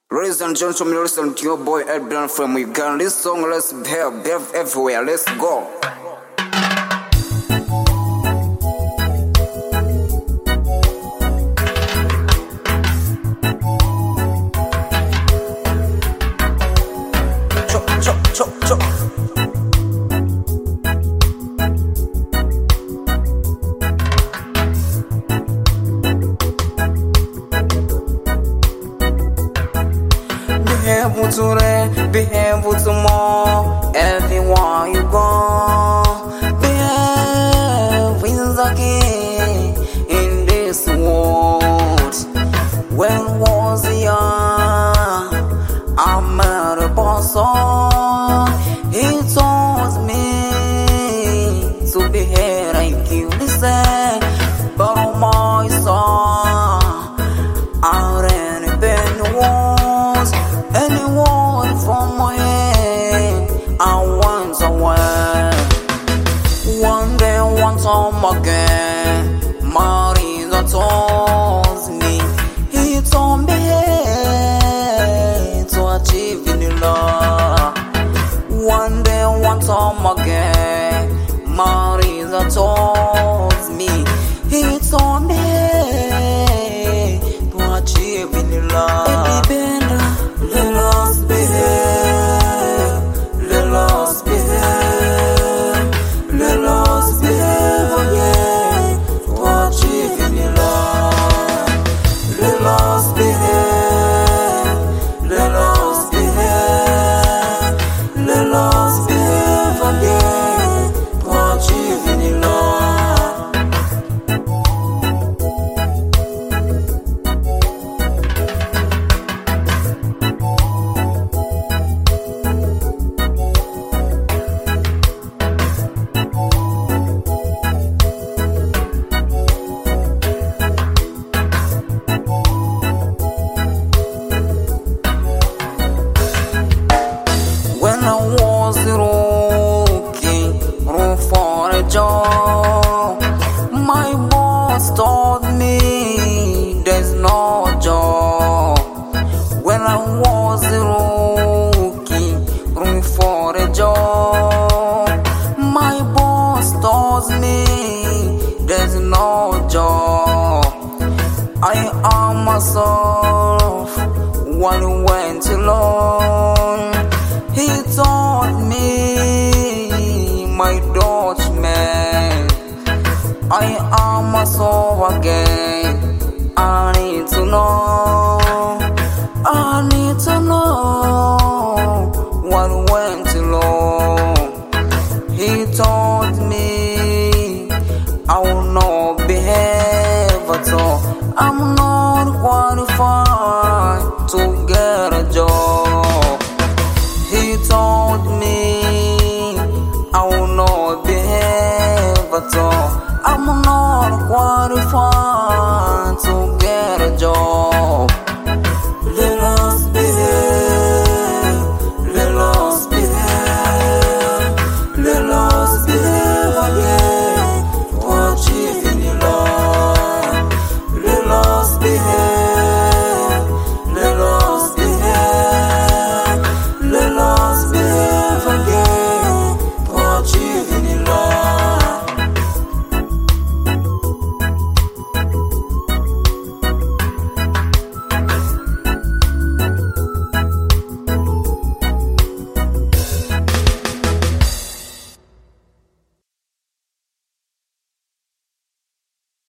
Ladies and gentlemen, listen to your boy Ed Brown from Uganda. This song, let's behave everywhere. Let's go. Chop, chop, chop, chop. Behave today, behave tomorrow. Everywhere you go, behave is the key in this world. When was young, I met a person. He told me to behave like you. Listen, but on my son, I ran been once. Anyone from my head, I went away. One day, one time again, Marisa told me. He told me to achieve in love. One day, one time again, Marisa told me. He told me to achieve in love. When I was looking for a job, my boss told me there's no job. When I was looking for a job, my boss told me there's no job. I am myself one went alone. He told me, my Dutchman, I am myself again. I need to know what went wrong. He told me I will not behave at all. I'm not qualified to get a job.